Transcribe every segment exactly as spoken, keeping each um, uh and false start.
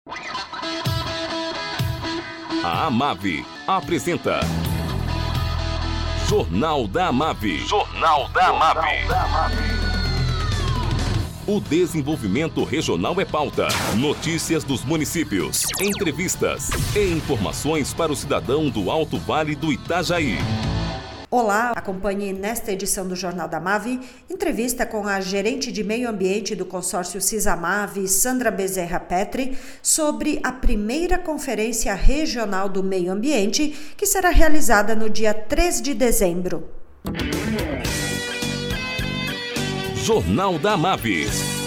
A Amave apresenta Jornal da Amave. Jornal da Amave. O desenvolvimento regional é pauta. Notícias dos municípios, entrevistas e informações para o cidadão do Alto Vale do Itajaí. Olá, acompanhe nesta edição do Jornal da Amave entrevista com a gerente de meio ambiente do consórcio Cisamave, Sandra Bezerra Petri, sobre a primeira conferência regional do meio ambiente, que será realizada no dia três de dezembro. Jornal da Amave.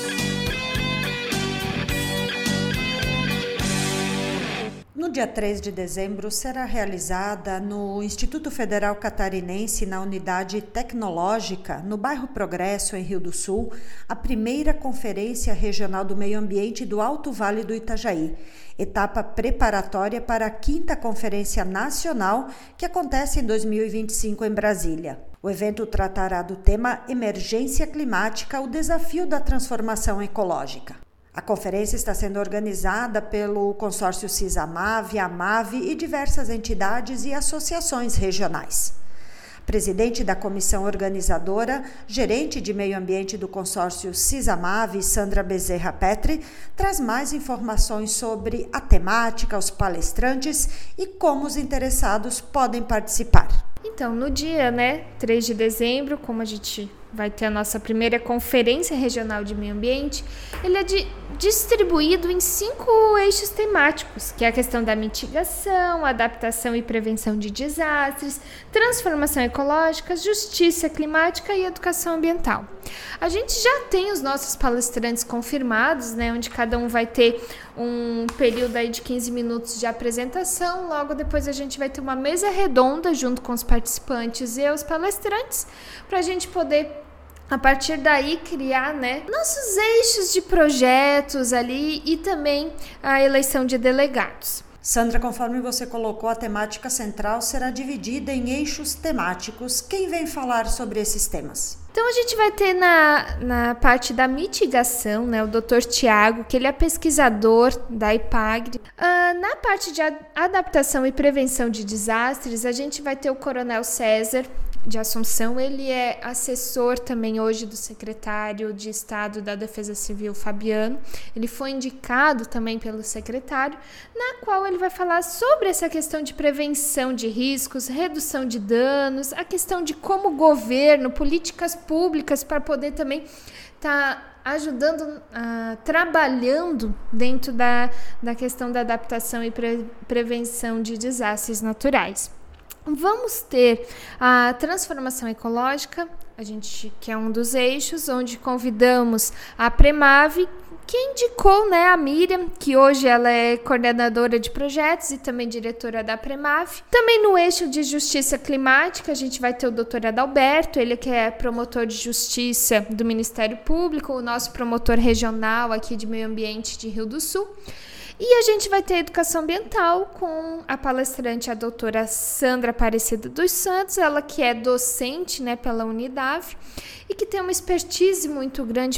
No dia três de dezembro será realizada no Instituto Federal Catarinense, na Unidade Tecnológica, no bairro Progresso, em Rio do Sul, a primeira Conferência Regional do Meio Ambiente do Alto Vale do Itajaí, etapa preparatória para a quinta Conferência Nacional, que acontece em dois mil e vinte e cinco em Brasília. O evento tratará do tema Emergência Climática, o desafio da transformação ecológica. A conferência está sendo organizada pelo consórcio Cisamave, Amave e diversas entidades e associações regionais. Presidente da comissão organizadora, gerente de meio ambiente do consórcio Cisamave, Sandra Bezerra Petri, traz mais informações sobre a temática, os palestrantes e como os interessados podem participar. Então, no dia, né, três de dezembro, como a gente vai ter a nossa primeira Conferência Regional de Meio Ambiente, ele é de, distribuído em cinco eixos temáticos, que é a questão da mitigação, adaptação e prevenção de desastres, transformação ecológica, justiça climática e educação ambiental. A gente já tem os nossos palestrantes confirmados, né, onde cada um vai ter um período aí de quinze minutos de apresentação. Logo depois a gente vai ter uma mesa redonda junto com os participantes e os palestrantes, para a gente poder, a partir daí, criar, né, nossos eixos de projetos ali e também a eleição de delegados. Sandra, conforme você colocou, a temática central será dividida em eixos temáticos. Quem vem falar sobre esses temas? Então, a gente vai ter na, na parte da mitigação, né, o doutor Tiago, que ele é pesquisador da IPAGRE. Uh, na parte de adaptação e prevenção de desastres, a gente vai ter o coronel César de Assunção. Ele é assessor também hoje do secretário de Estado da Defesa Civil, Fabiano. Ele foi indicado também pelo secretário, na qual ele vai falar sobre essa questão de prevenção de riscos, redução de danos, a questão de como o governo, políticas públicas para poder também estar tá ajudando, uh, trabalhando dentro da, da questão da adaptação e pre- prevenção de desastres naturais. Vamos ter a transformação ecológica, a gente, que é um dos eixos, onde convidamos a Premave, que indicou, né, a Miriam, que hoje ela é coordenadora de projetos e também diretora da Premave. Também no eixo de justiça climática, a gente vai ter o doutor Adalberto, ele que é promotor de justiça do Ministério Público, o nosso promotor regional aqui de meio ambiente de Rio do Sul. E a gente vai ter educação ambiental com a palestrante, a doutora Sandra Aparecida dos Santos, ela que é docente, né, pela Unidave e que tem uma expertise muito grande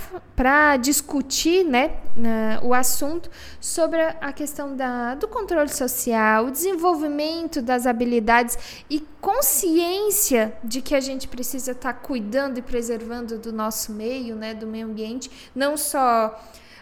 para discutir, né, uh, o assunto sobre a questão da, do controle social, o desenvolvimento das habilidades e consciência de que a gente precisa estar tá cuidando e preservando do nosso meio, né, do meio ambiente, não só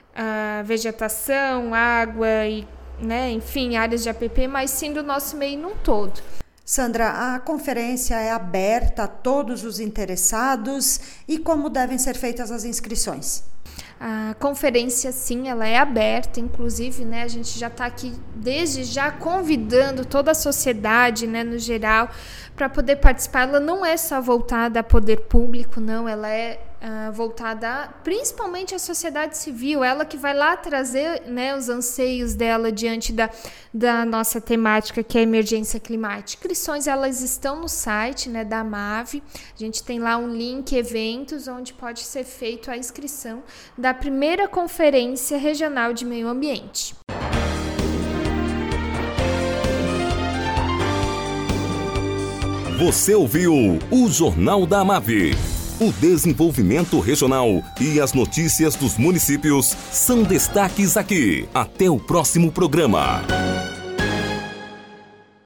a vegetação, água e, né, enfim, áreas de A P P, mas sim do nosso meio num todo. Sandra, a conferência é aberta a todos os interessados e como devem ser feitas as inscrições? A conferência, sim, ela é aberta, inclusive, né, a gente já está aqui desde já convidando toda a sociedade, né, no geral, para poder participar. Ela não é só voltada a poder público, não, ela é uh, voltada principalmente à sociedade civil, ela que vai lá trazer, né, os anseios dela diante da, da nossa temática, que é a emergência climática. Inscrições, elas estão no site, né, da Amave, a gente tem lá um link eventos, onde pode ser feita a inscrição da primeira Conferência Regional de Meio Ambiente. Você ouviu o Jornal da Amave. O desenvolvimento regional e as notícias dos municípios são destaques aqui. Até o próximo programa.